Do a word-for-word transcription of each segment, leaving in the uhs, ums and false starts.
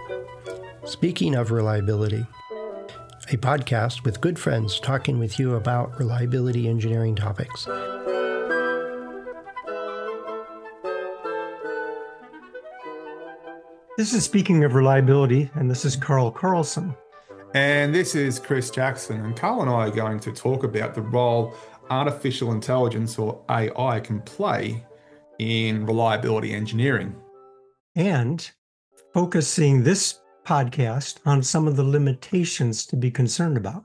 Speaking of reliability, a podcast with good friends talking with you about reliability engineering topics. This is Speaking of Reliability, and this is Carl Carlson. And this is Chris Jackson, and Carl and I are going to talk about the role artificial intelligence, or A I, can play in reliability engineering. And focusing this podcast on some of the limitations to be concerned about.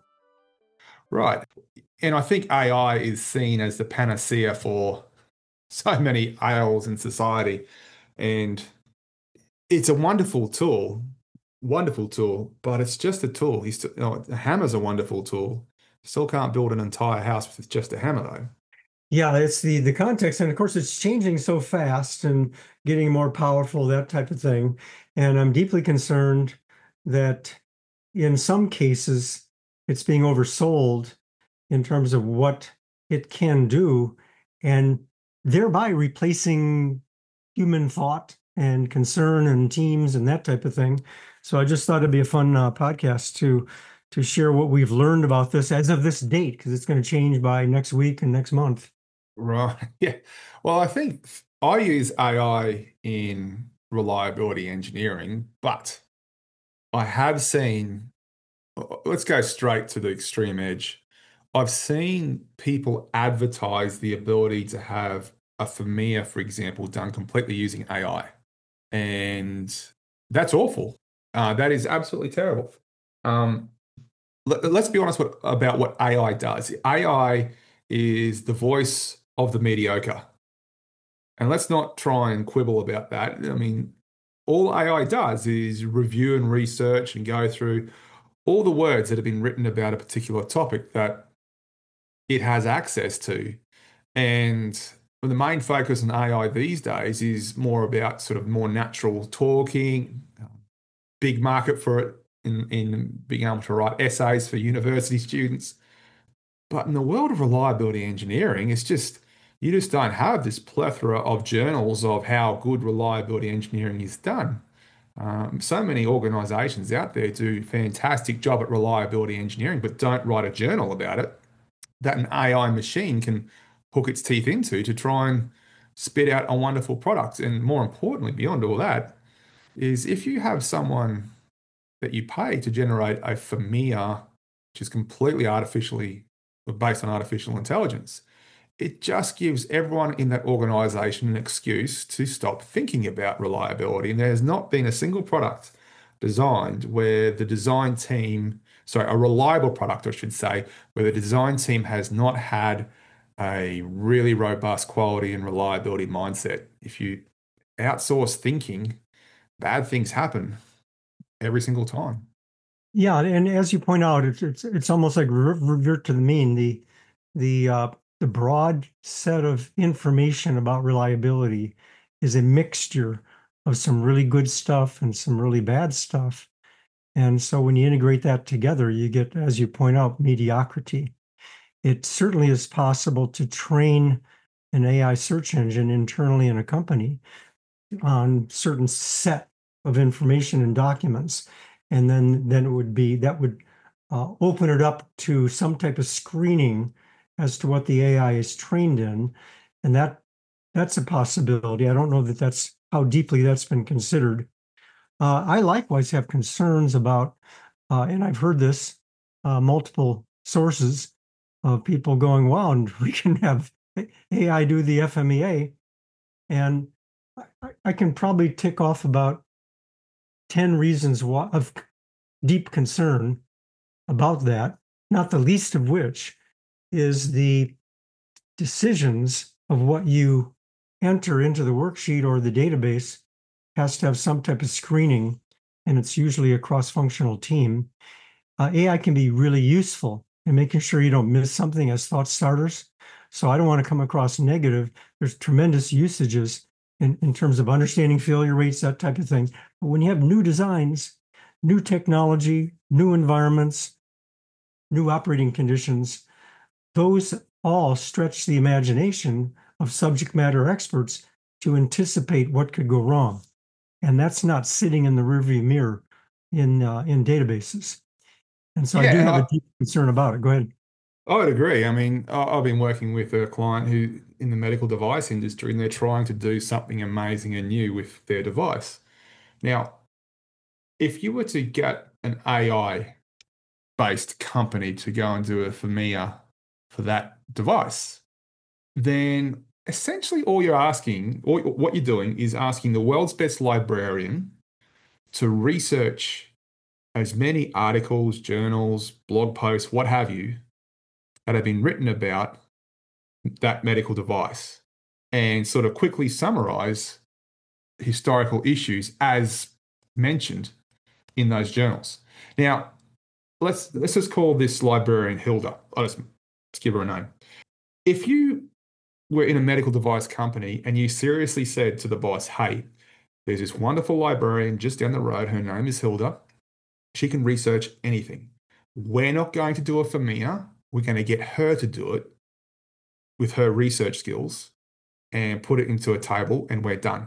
Right. And I think A I is seen as the panacea for so many ails in society. And it's a wonderful tool, wonderful tool, but it's just a tool. You still, you know, a hammer's a wonderful tool. Still can't build an entire house with just a hammer, though. Yeah, it's the the context, and of course it's changing so fast and getting more powerful, that type of thing. And I'm deeply concerned that in some cases it's being oversold in terms of what it can do, and thereby replacing human thought and concern and teams and that type of thing. So I just thought it'd be a fun uh, podcast to to share what we've learned about this as of this date, because it's going to change by next week and next month. Right. Yeah. Well, I think I use A I in reliability engineering, but I have seen, let's go straight to the extreme edge. I've seen people advertise the ability to have a FMEA, for example, done completely using A I. And that's awful. Uh, that is absolutely terrible. Um, let, let's be honest what, about what A I does. A I is the voice of the mediocre. And let's not try and quibble about that. I mean, all A I does is review and research and go through all the words that have been written about a particular topic that it has access to. And the main focus on A I these days is more about sort of more natural talking, big market for it in, in being able to write essays for university students. But in the world of reliability engineering, it's just, you just don't have this plethora of journals of how good reliability engineering is done. Um, so many organizations out there do a fantastic job at reliability engineering, but don't write a journal about it that an A I machine can hook its teeth into to try and spit out a wonderful product. And more importantly, beyond all that, is if you have someone that you pay to generate a FMEA, which is completely artificially based on artificial intelligence, it just gives everyone in that organization an excuse to stop thinking about reliability. And there's not been a single product designed where the design team, sorry, a reliable product, I should say, where the design team has not had a really robust quality and reliability mindset. If you outsource thinking, bad things happen every single time. Yeah, and as you point out, it's it's it's almost like revert to the mean. The the uh, the broad set of information about reliability is a mixture of some really good stuff and some really bad stuff. And so when you integrate that together, you get, as you point out, mediocrity. It certainly is possible to train an A I search engine internally in a company on certain set of information and documents. And then, then it would be, that would uh, open it up to some type of screening as to what the A I is trained in. And that that's a possibility. I don't know that that's how deeply that's been considered. Uh, I likewise have concerns about, uh, and I've heard this, uh, multiple sources of people going, wow, and we can have A I do the FMEA. And I, I can probably tick off about ten reasons why, of deep concern about that, not the least of which is the decisions of what you enter into the worksheet or the database has to have some type of screening, and it's usually a cross-functional team. Uh, A I can be really useful in making sure you don't miss something as thought starters. So I don't want to come across negative. There's tremendous usages in, in terms of understanding failure rates, that type of thing. But when you have new designs, new technology, new environments, new operating conditions, those all stretch the imagination of subject matter experts to anticipate what could go wrong. And that's not sitting in the rearview mirror in uh, in databases. And so I do have a Yeah, deep concern about it. Go ahead. I, I would agree. I mean, I, I've been working with a client who in the medical device industry, and they're trying to do something amazing and new with their device. Now, if you were to get an A I based company to go and do a FMEA for that device, then essentially all you're asking, or what you're doing is asking the world's best librarian to research as many articles, journals, blog posts, what have you, that have been written about that medical device and sort of quickly summarize historical issues as mentioned in those journals. Now, let's let's just call this librarian Hilda. I'll just, just give her a name. If you were in a medical device company and you seriously said to the boss, hey, there's this wonderful librarian just down the road, her name is Hilda. She can research anything. We're not going to do it for Mia. We're going to get her to do it with her research skills and put it into a table, and we're done.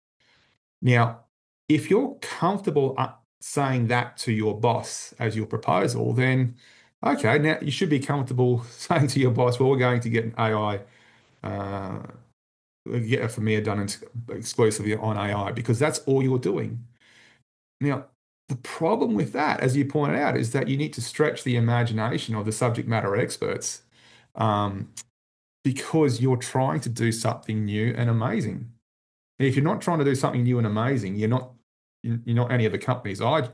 Now, if you're comfortable uh, saying that to your boss as your proposal, then okay, now you should be comfortable saying to your boss, well, we're going to get an A I, uh, get a FMEA done ex- exclusively on A I because that's all you're doing. Now, the problem with that, as you pointed out, is that you need to stretch the imagination of the subject matter experts um, because you're trying to do something new and amazing. And if you're not trying to do something new and amazing, you're not you're not any of the companies I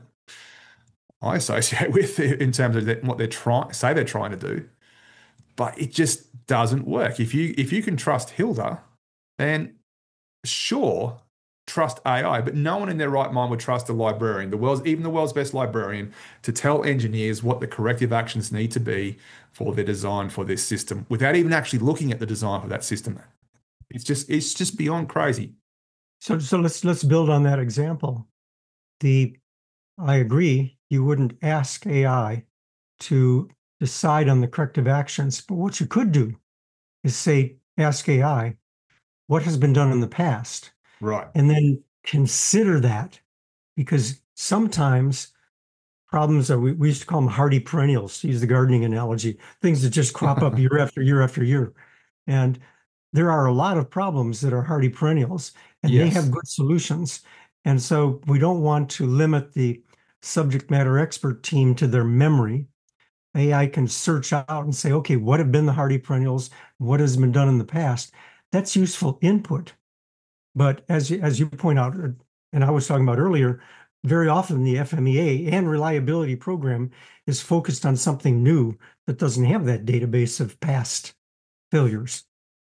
I associate with in terms of what they're trying say they're trying to do. But it just doesn't work. If you if you can trust Hilda, then sure, trust A I, but no one in their right mind would trust a librarian, the world's even the world's best librarian, to tell engineers what the corrective actions need to be for their design for this system without even actually looking at the design for that system. It's just it's just beyond crazy. So so let's let's build on that example. The I agree, you wouldn't ask A I to decide on the corrective actions, but what you could do is say, ask A I, what has been done in the past? Right. And then consider that because sometimes problems are, we, we used to call them hardy perennials, to use the gardening analogy, things that just crop up year after year after year. And there are a lot of problems that are hardy perennials and they have Yes. good solutions. And so we don't want to limit the subject matter expert team to their memory. A I can search out and say, okay, what have been the hardy perennials? What has been done in the past? That's useful input. But as you, as you point out, and I was talking about earlier, very often the FMEA and reliability program is focused on something new that doesn't have that database of past failures.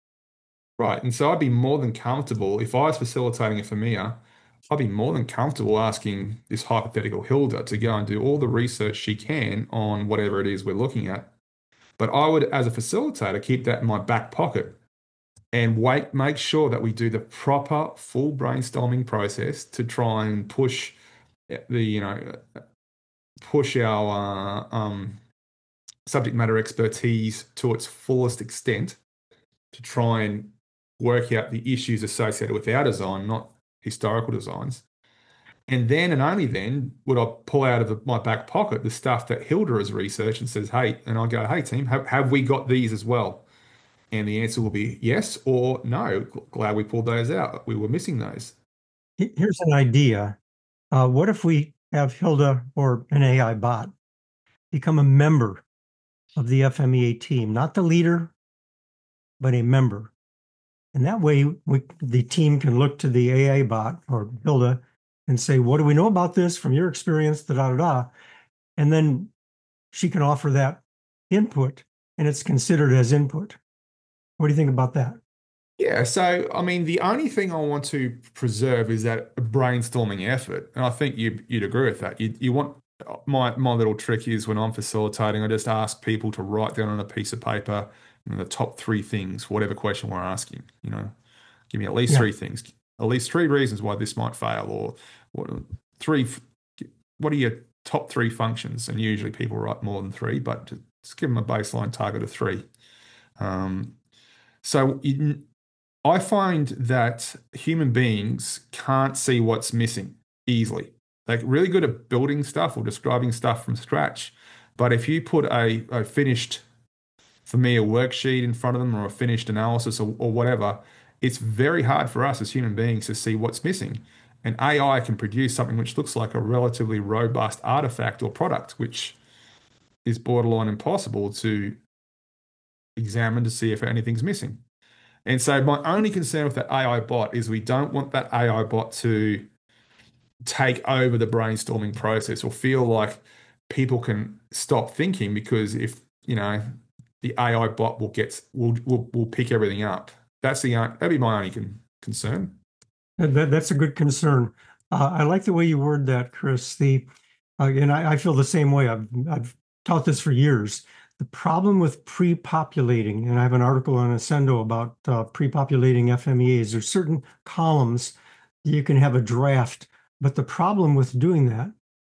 Right. And so I'd be more than comfortable if I was facilitating a FMEA, I'd be more than comfortable asking this hypothetical Hilda to go and do all the research she can on whatever it is we're looking at. But I would, as a facilitator, keep that in my back pocket and wait, make sure that we do the proper full brainstorming process to try and push the, you know, push our uh, um, subject matter expertise to its fullest extent to try and work out the issues associated with our design, not historical designs. And then and only then would I pull out of the, my back pocket the stuff that Hilda has researched and says, hey, and I go, hey, team, have, have we got these as well? And the answer will be yes or no. Glad we pulled those out. We were missing those. Here's an idea. Uh, what if we have Hilda or an A I bot become a member of the FMEA team, not the leader, but a member? And that way, we, the team can look to the A I bot or Hilda and say, what do we know about this from your experience, da da da da. And then she can offer that input and it's considered as input. What do you think about that? Yeah, so I mean, the only thing I want to preserve is that brainstorming effort, and I think you you'd agree with that. You you want my my little trick is when I'm facilitating, I just ask people to write down on a piece of paper, you know, the top three things, whatever question we're asking. You know, give me at least Yeah. three things, at least three reasons why this might fail, or what three. What are your top three functions? And usually people write more than three, but just give them a baseline target of three. Um, so you, I find that human beings can't see what's missing easily. Like really good at building stuff or describing stuff from scratch. But if you put a, a finished, for me, a worksheet in front of them or a finished analysis or, or whatever, it's very hard for us as human beings to see what's missing. And A I can produce something which looks like a relatively robust artifact or product, which is borderline impossible to examine to see if anything's missing. And so my only concern with that A I bot is we don't want that A I bot to take over the brainstorming process or feel like people can stop thinking because if, you know, the A I bot will get will will, will pick everything up. That's the that'd be my only con concern. And That, that's a good concern. Uh, I like the way you word that, Chris. The uh, and I, I feel the same way. I've I've taught this for years. The problem with pre-populating, and I have an article on Ascendo about uh, pre-populating F M E As. There's certain columns you can have a draft, but the problem with doing that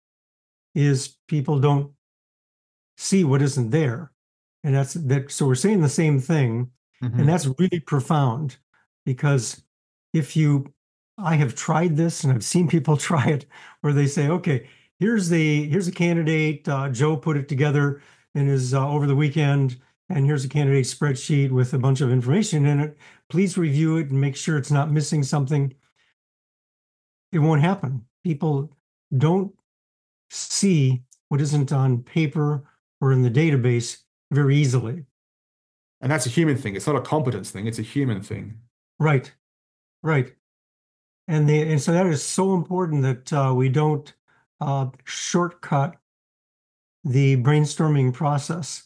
is people don't see what isn't there, and that's that. So we're saying the same thing, and Mhm. that's really profound because if you I have tried this and I've seen people try it where they say, okay, here's the here's a candidate. Uh, Joe put it together in his uh, over the weekend, and here's a candidate spreadsheet with a bunch of information in it. Please review it and make sure it's not missing something. It won't happen. People don't see what isn't on paper or in the database very easily. And that's a human thing. It's not a competence thing. It's a human thing. Right, right. And the and so that is so important that uh, we don't uh, shortcut the brainstorming process.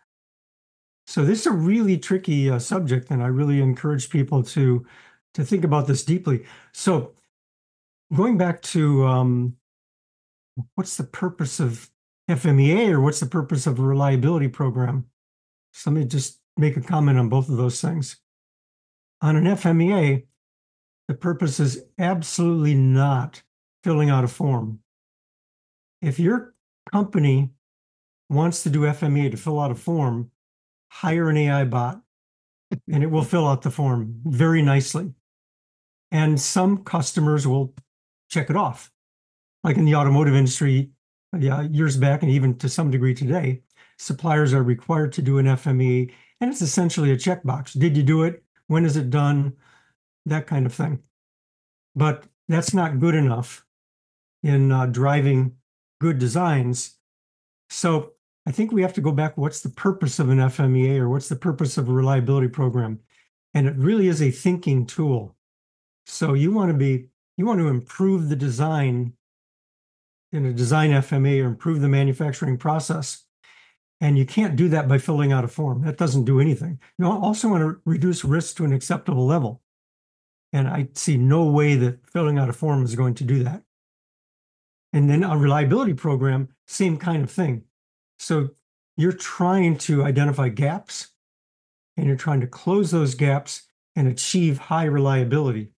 So this is a really tricky uh, subject, and I really encourage people to to think about this deeply. So going back to um, what's the purpose of F M E A or what's the purpose of a reliability program? So let me just make a comment on both of those things. On an F M E A, the purpose is absolutely not filling out a form. If your company wants to do F M E A to fill out a form, hire an A I bot and it will fill out the form very nicely. And some customers will check it off. Like in the automotive industry, yeah, years back, and even to some degree today, suppliers are required to do an F M E A, and it's essentially a checkbox. Did you do it? When is it done? That kind of thing. But that's not good enough in uh, driving good designs. So I think we have to go back. What's the purpose of an F M E A or what's the purpose of a reliability program? And it really is a thinking tool. So you want to be, you want to improve the design in a design F M E A or improve the manufacturing process. And you can't do that by filling out a form. That doesn't do anything. You also want to reduce risk to an acceptable level. And I see no way that filling out a form is going to do that. And then a reliability program, same kind of thing. So you're trying to identify gaps and you're trying to close those gaps and achieve high reliability.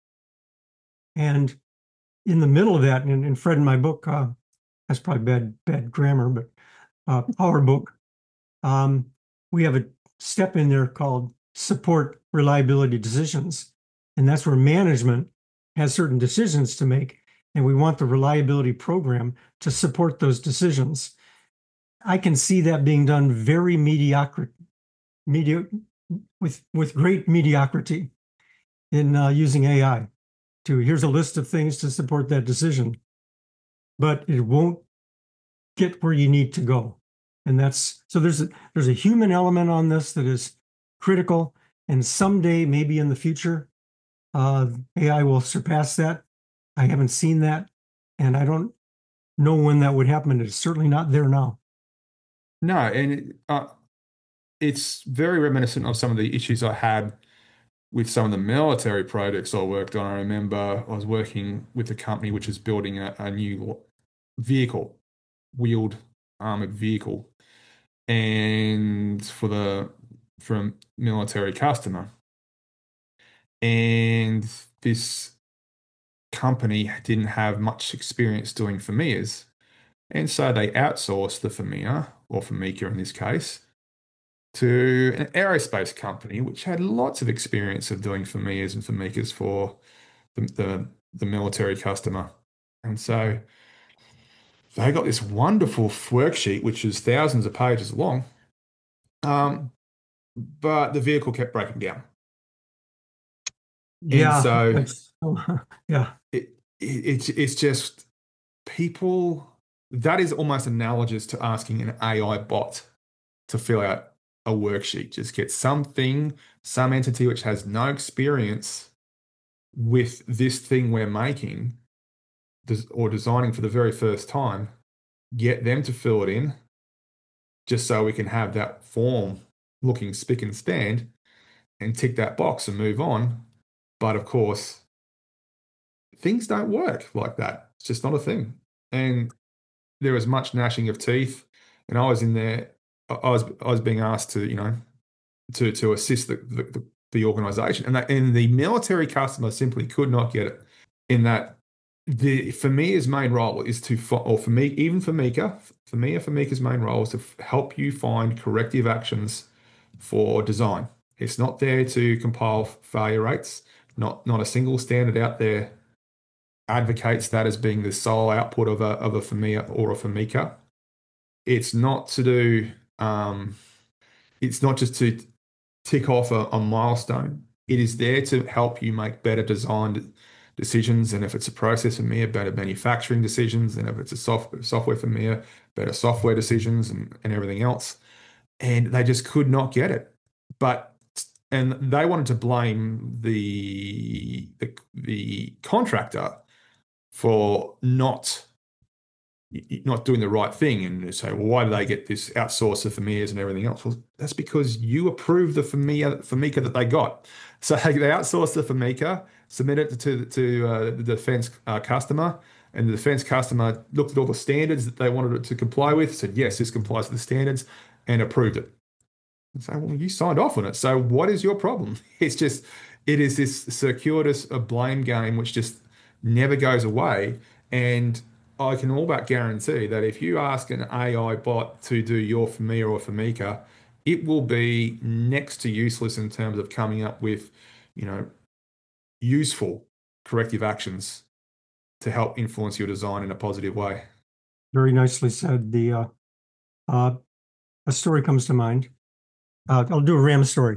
And in the middle of that, and, and Fred in my book, uh, that's probably bad, bad grammar, but uh, Power Book, um, we have a step in there called support reliability decisions. And that's where management has certain decisions to make. And we want the reliability program to support those decisions. I can see that being done very mediocre, medi with, with great mediocrity in uh, using A I to here's a list of things to support that decision. But it won't get where you need to go. And that's so there's a, there's a human element on this that is critical. And someday, maybe in the future, uh, A I will surpass that. I haven't seen that, and I don't know when that would happen. It's certainly not there now. No, and it, uh, it's very reminiscent of some of the issues I had with some of the military projects I worked on. I remember I was working with a company which is building a, a new vehicle, wheeled armored vehicle, and for the for a military customer. And this company didn't have much experience doing F M E As. And so they outsourced the F M E A, or FAMICA in this case, to an aerospace company which had lots of experience of doing F M E As and FAMICAs for the, the, the military customer. And so they got this wonderful worksheet, which is thousands of pages long. Um, but the vehicle kept breaking down. And Yeah, so that's, yeah, it, it it's it's just people that is almost analogous to asking an A I bot to fill out a worksheet. Just get something, some entity which has no experience with this thing we're making des- or designing for the very first time, get them to fill it in just so we can have that form looking spick and span and tick that box and move on. But of course, things don't work like that. It's just not a thing. And there was much gnashing of teeth. And I was in there, I I was I was being asked to, you know, to to assist the the, the organization. And that and the military customer simply could not get it. In that the for Mia's main role is to fi- or for me, even for Mika, for Mia, for Mika's main role is to f- help you find corrective actions for design. It's not there to compile failure rates. Not not a single standard out there advocates that as being the sole output of a of a Famia or a Famika. It's not to do. Um, it's not just to tick off a, a milestone. It is there to help you make better designed decisions. And if it's a process for me, better manufacturing decisions. And if it's a soft, software for me, better software decisions and, and everything else. And they just could not get it. But and they wanted to blame the the, the contractor for not not doing the right thing and say, well, why do they get this outsourcer for Famias and everything else? Well, that's because you approved the Famia, Famika that they got. So they outsourced the Famika, submitted it to, to uh, the defense uh, customer, and the defense customer looked at all the standards that they wanted it to comply with, said, yes, this complies with the standards, and approved it. And so, well, you signed off on it. So what is your problem? It's just, it is this circuitous uh, blame game which just never goes away. And I can all but guarantee that if you ask an A I bot to do your Famia or Famika, it will be next to useless in terms of coming up with, you know, useful corrective actions to help influence your design in a positive way. very nicely said. The uh, uh, a story comes to mind. Uh, I'll do a RAM story.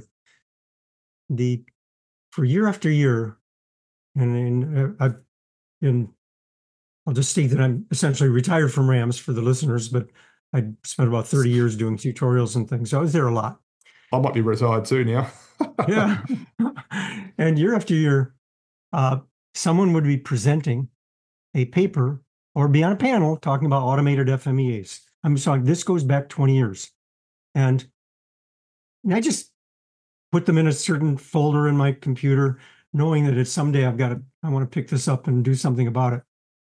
The For year after year, and in uh, I've been, I'll just state that I'm essentially retired from RAMs for the listeners, but I spent about thirty years doing tutorials and things. So I was there a lot. I might be retired too now. Yeah. And year after year, uh, someone would be presenting a paper or be on a panel talking about automated F M E As. I'm sorry, this goes back twenty years. And I just put them in a certain folder in my computer, knowing that it's someday I've got to, I want to pick this up and do something about it.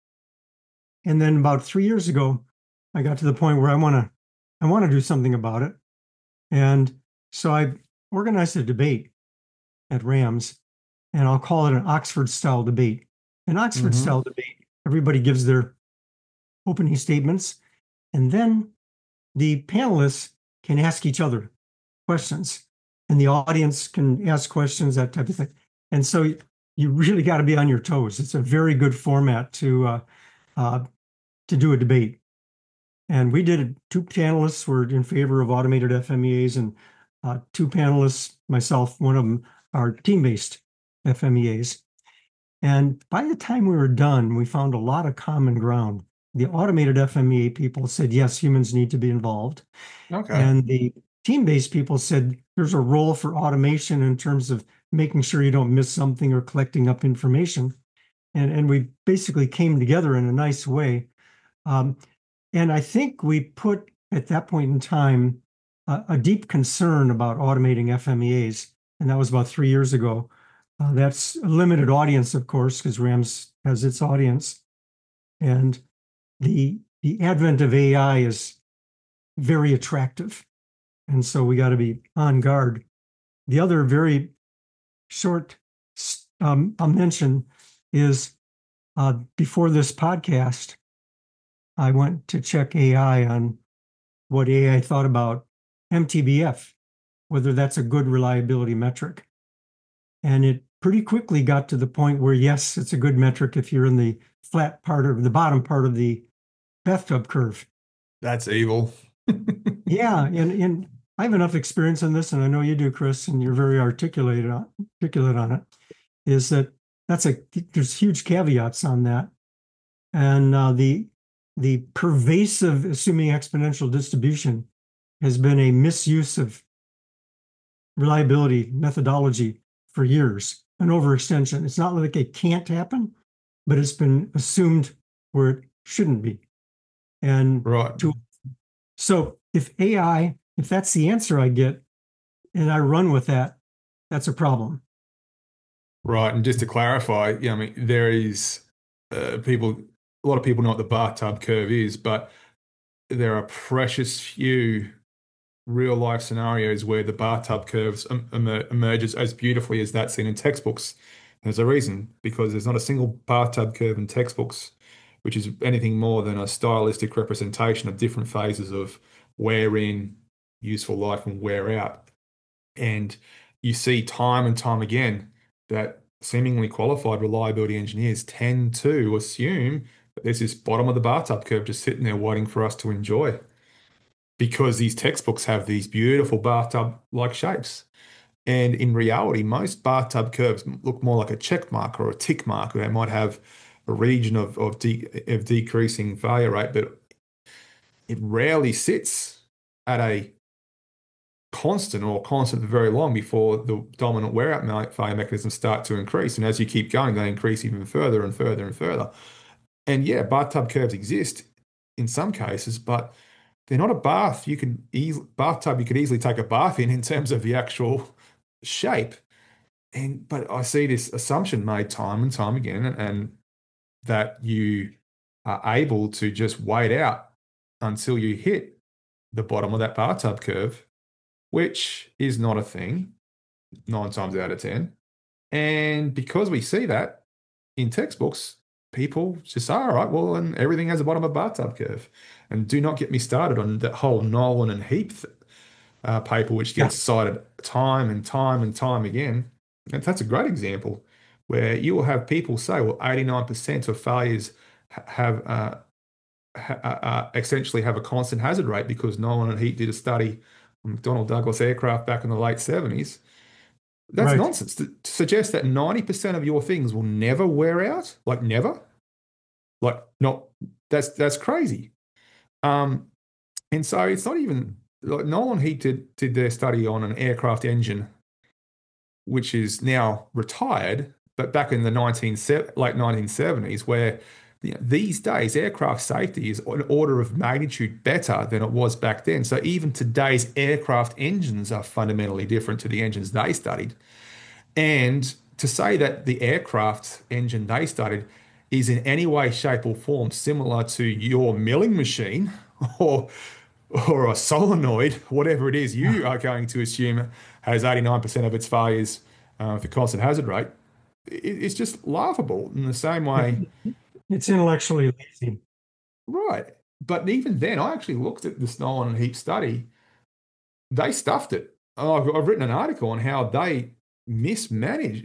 And then about three years ago, I got to the point where I want to, I want to do something about it. And so I organized a debate at RAMS, and I'll call it an Oxford style debate. An Oxford hmm style debate, everybody gives their opening statements, and then the panelists can ask each other questions, and the audience can ask questions, that type of thing. And so you really got to be on your toes. It's a very good format to uh, uh, to do a debate. And we did it. Two panelists were in favor of automated F M E As, and uh, two panelists, myself, one of them, are team-based F M E As. And by the time we were done, we found a lot of common ground. The automated F M E A people said, yes, humans need to be involved. Okay. And the team-based people said, there's a role for automation in terms of making sure you don't miss something or collecting up information. And, and we basically came together in a nice way. Um, and I think we put at that point in time a, a deep concern about automating F M E As. And that was about three years ago. Uh, that's a limited audience, of course, because RAMS has its audience. And the the advent of A I is very attractive. And so we got to be on guard. The other very short um, I'll mention is uh, before this podcast, I went to check A I on what A I thought about M T B F, whether that's a good reliability metric. And it pretty quickly got to the point where, yes, it's a good metric if you're in the flat part of the bottom part of the bathtub curve. That's evil. Yeah, and and I have enough experience in this, and I know you do, Chris, and you're very articulate on, articulate on it. Is that that's a there's huge caveats on that, and uh, the the pervasive assuming exponential distribution has been a misuse of reliability methodology for years, an overextension. It's not like it can't happen, but it's been assumed where it shouldn't be. And Right. to so if A I, if that's the answer I get, and I run with that, that's a problem. Right. And just to clarify, yeah, I mean, there is uh, people, a lot of people know what the bathtub curve is, but there are precious few real life scenarios where the bathtub curves em emer emerges as beautifully as that's seen in textbooks. There's a reason, because there's not a single bathtub curve in textbooks, which is anything more than a stylistic representation of different phases of wear in, useful life, and wear out. And you see time and time again that seemingly qualified reliability engineers tend to assume that there's this bottom of the bathtub curve just sitting there waiting for us to enjoy, because these textbooks have these beautiful bathtub-like shapes. And in reality, most bathtub curves look more like a check mark or a tick mark. They might have a region of of, de of decreasing failure rate, but it rarely sits at a constant or constant for very long before the dominant wear out failure mechanisms start to increase. And as you keep going, they increase even further and further and further. And yeah, bathtub curves exist in some cases, but they're not a bath. You can easily bathtub you could easily take a bath in in terms of the actual shape. And but I see this assumption made time and time again, and, and that you are able to just wait out until you hit the bottom of that bathtub curve, which is not a thing nine times out of ten. And because we see that in textbooks, people just say, all right, well, and everything has a bottom of a bathtub curve. And do not get me started on that whole Nolan and Heap uh, paper, which Yeah, gets cited time and time and time again. And that's a great example where you will have people say, well, eighty-nine percent of failures ha- have uh, ha- uh, uh, essentially have a constant hazard rate because Nolan and Heap did a study on McDonnell Douglas aircraft back in the late seventies. That's right. nonsense. To, to suggest that ninety percent of your things will never wear out, like never, like not, that's that's crazy. Um, and so it's not even like Nolan Heat did did their study on an aircraft engine, which is now retired, but back in the nineteen late nineteen seventies, where you know, these days aircraft safety is an order of magnitude better than it was back then. So even today's aircraft engines are fundamentally different to the engines they studied. And to say that the aircraft engine they studied is in any way, shape, or form similar to your milling machine or or a solenoid, whatever it is Yeah. you are going to assume has eighty-nine percent of its failures uh, with the constant hazard rate, it, it's just laughable in the same Yeah. way. It's intellectually lazy. Right. But even then, I actually looked at the Nolan and Heap study. They stuffed it. I've, I've written an article on how they mismanaged.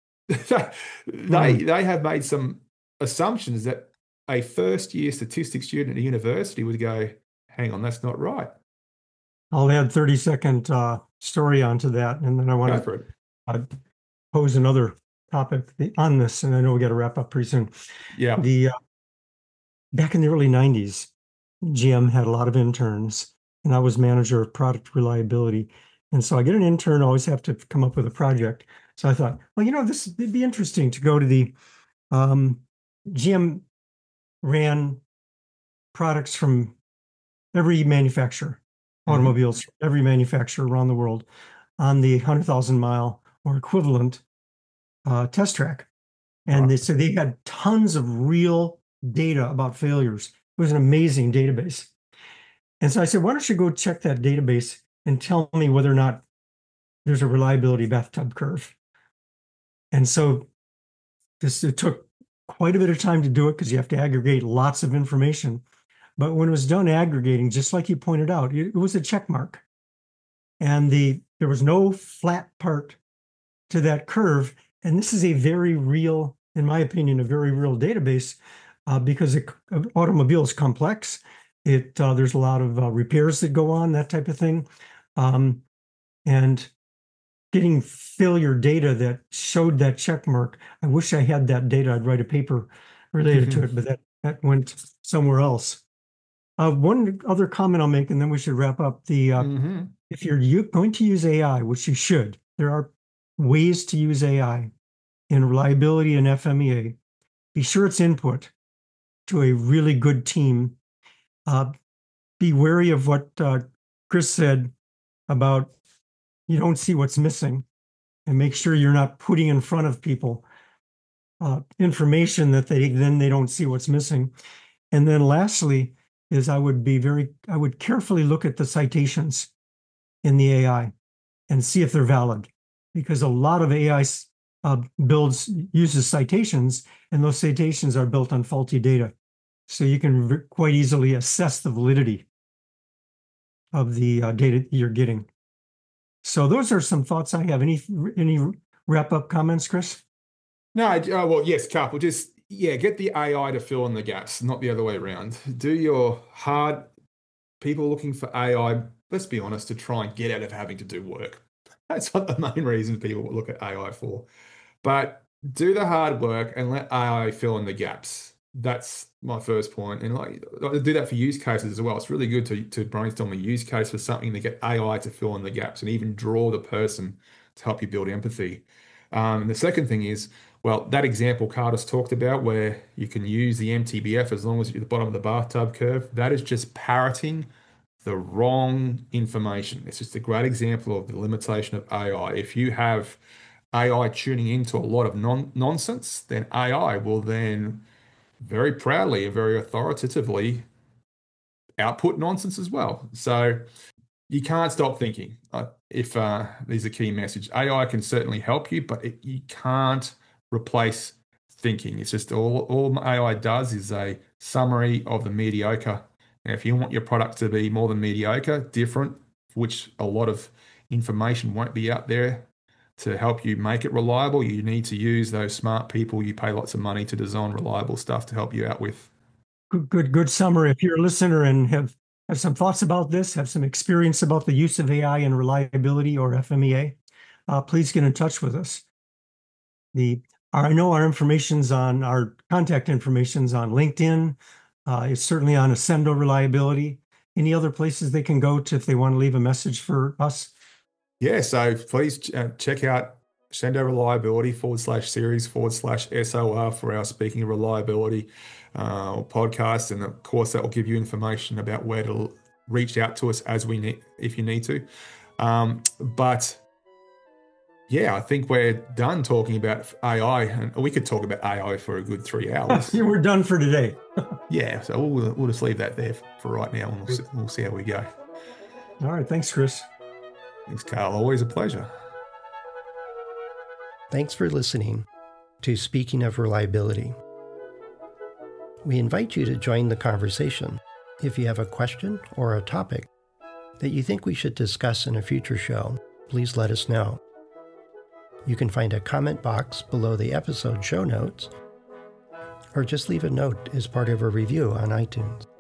They Mm. they have made some assumptions that a first year statistics student at a university would go, hang on, that's not right. I'll add thirty second uh, story onto that, and then I want Go to for it. uh, pose another topic on this, and I know we got to wrap up pretty soon. Yeah. The uh, back in the early nineties, G M had a lot of interns, and I was manager of product reliability. And so I get an intern, always have to come up with a project. So I thought, well, you know, this would be interesting to go to the um, G M ran products from every manufacturer, Hmm. automobiles, every manufacturer around the world on the one hundred thousand mile or equivalent uh, test track. And Right. they said they had tons of real data about failures. It was an amazing database. And so I said, why don't you go check that database and tell me whether or not there's a reliability bathtub curve? And so this it took quite a bit of time to do it because you have to aggregate lots of information. But when it was done aggregating, just like you pointed out, it, it was a check mark. And the there was no flat part to that curve. And this is a very real, in my opinion, a very real database. uh, because it, automobile is complex. It uh, there's a lot of uh, repairs that go on, that type of thing, um, and getting failure data that showed that check mark. I wish I had that data. I'd write a paper related to it, but that that went somewhere else. Uh, one other comment I'll make, and then we should wrap up. The uh, Mm-hmm. if you're u- going to use A I, which you should, there are ways to use A I in reliability and F M E A. Be sure it's input to a really good team. Uh, be wary of what uh, Chris said about you don't see what's missing, and make sure you're not putting in front of people uh, information that they then they don't see what's missing. And then lastly is I would be very, I would carefully look at the citations in the A I and see if they're valid, because a lot of A I uh, builds uses citations, and those citations are built on faulty data. So you can quite easily assess the validity of the uh, data you're getting. So those are some thoughts I have. Any any wrap up comments, Chris? No, uh, well, yes, couple. Just yeah, get the A I to fill in the gaps, not the other way around. Do your hard. People looking for A I, let's be honest, to try and get out of having to do work. That's not the main reason people look at A I for. But do the hard work and let A I fill in the gaps. That's my first point. And like do that for use cases as well. It's really good to, to brainstorm a use case for something to get A I to fill in the gaps and even draw the person to help you build empathy. Um, and the second thing is, well, that example Carter's talked about where you can use the M T B F as long as you're at the bottom of the bathtub curve, that is just parroting the wrong information. It's just a great example of the limitation of A I. If you have A I tuning into a lot of non nonsense, then A I will then very proudly and very authoritatively output nonsense as well. So you can't stop thinking. Uh, if uh, there's a key message, A I can certainly help you, but it, you can't replace thinking. It's just all all A I does is a summary of the mediocre. And if you want your product to be more than mediocre, different, which a lot of information won't be out there to help you make it reliable, you need to use those smart people you pay lots of money to design reliable stuff to help you out with. Good, good, good summary. If you're a listener and have, have some thoughts about this, have some experience about the use of A I in reliability or F M E A, uh, please get in touch with us. The I know our information's on our contact information's on LinkedIn. Uh, it's certainly on Accendo Reliability. Any other places they can go to if they want to leave a message for us? Yeah, so please uh, check out Accendo Reliability forward slash series forward slash S O R for our Speaking of Reliability uh, podcast. And of course, that will give you information about where to reach out to us as we need, if you need to. Um, but yeah, I think we're done talking about A I, and we could talk about A I for a good three hours. Yeah, we're done for today. Yeah, so we'll, we'll just leave that there for right now, and we'll see, we'll see how we go. All right, thanks, Chris. Thanks, Carl. Always a pleasure. Thanks for listening to Speaking of Reliability. We invite you to join the conversation. If you have a question or a topic that you think we should discuss in a future show, please let us know. You can find a comment box below the episode show notes, or just leave a note as part of a review on iTunes.